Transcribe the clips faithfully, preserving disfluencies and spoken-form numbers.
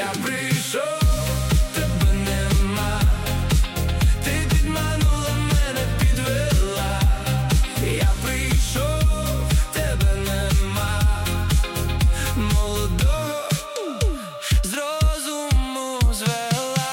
Я прийшов, тебе нема. Ти підманула мене, підвела. Я прийшов, тебе нема. Молодого з розуму звела.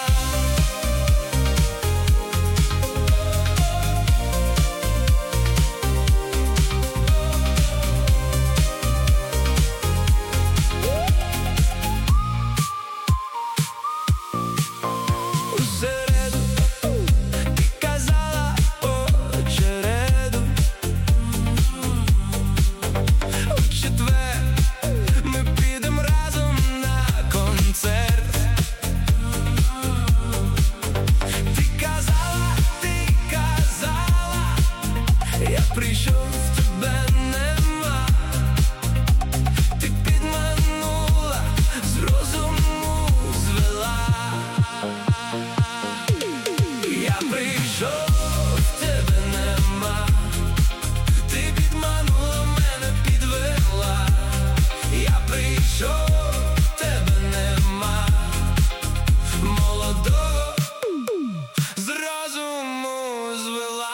Усереду ти казала по череду. У четвер ми підем разом на концерт. Ти казала, ти казала, я прийшов, тебе нема. Ти підманула, з розуму звела. Я прийшов, тебе нема. Ти підманула мене, підвела. Я прийшов, тебе нема. Молодого з розуму звела.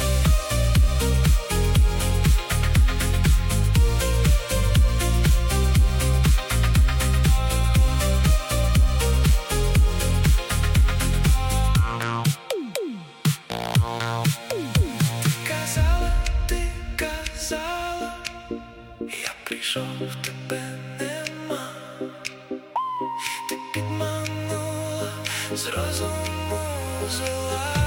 Казала, ти казала, я прийшов, тебе нема. Ти підманула, з розуму звела.